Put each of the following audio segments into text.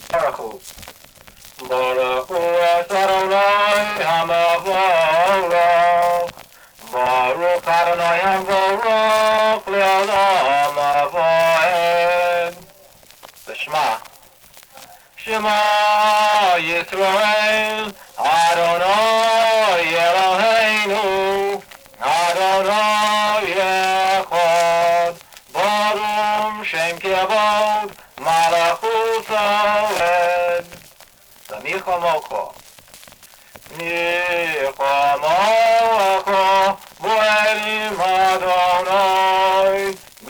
Baruch Baruch Adonai Hamavorach Baruch Adonai Hamavorach Le'olam Avoed the Shema Shema Yisrael Adonai Eloheinu Adonai Echad Baruch Shem Kavod Malachut Oed Milchamocha Milchamocha Bo'elim Adonai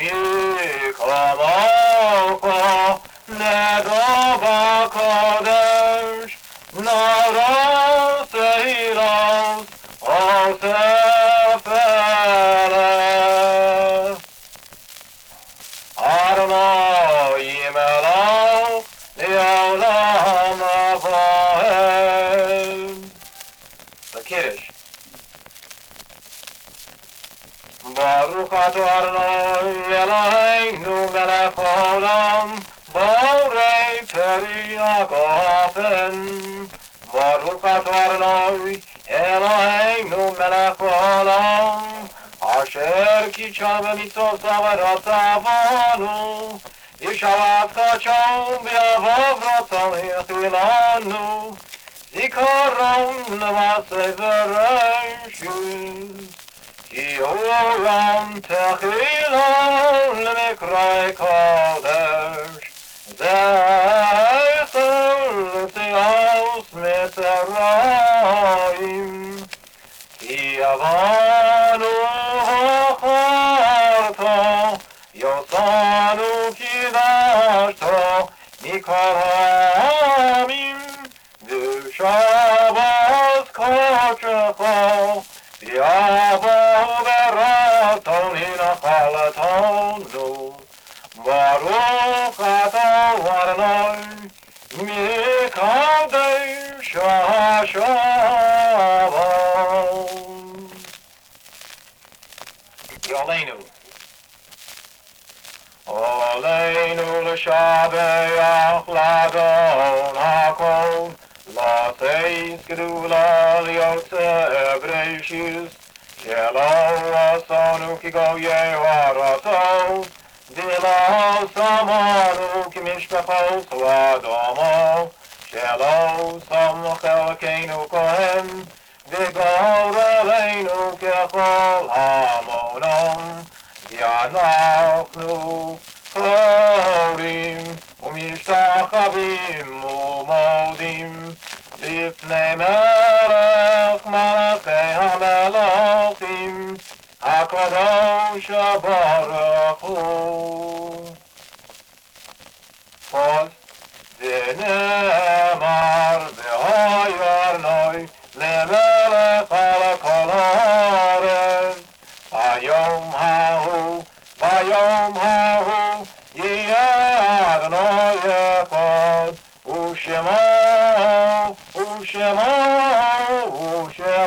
Milchamocha Nego b'kodesh Naros Eilos Osef Elef Adonai Melech Le'olam Avoed the Kiddush Baruch Adonai Eloheinu Melech Olam Borei Peri Agofen Baruch Adonai Eloheinu Melech Olam Asher Kicham B'mitzvotav V'rotzavonu Yishavatcha Chom B'yavov Rotzon Yichilanu Zikaron L'masei V'reishis Ki Olam Techilon L'mikrei Kodesh Zecher L'tzios Mitzrayim Ki Avanu Hacharto Yosanu Kidashto Mikol Ha'amim V'Shabbos Kodshecho V'Yavo V'Raton Hinachalotonu Baruch Atah Adonai Mikadesh HaShavon Yoleinu Oleinu l'shabeach l'adon hakol L'seis gedula liyotzeh b'reishis Shelo rasonu ki goyeh haratot Dilo samanu ki mishpachos l'adamo Shelo samoch Elokeinu kohen V'goreleinu kechol hamonom Yanachnu chorim umishtachavim umodim Lifnei melech malachei hamelachim HaKadosh Baruch Hu Pause. V'ne'emar v'hayarnoi lemelech al kol haaretz Bayom hahu yeh Adonai echad U'shemo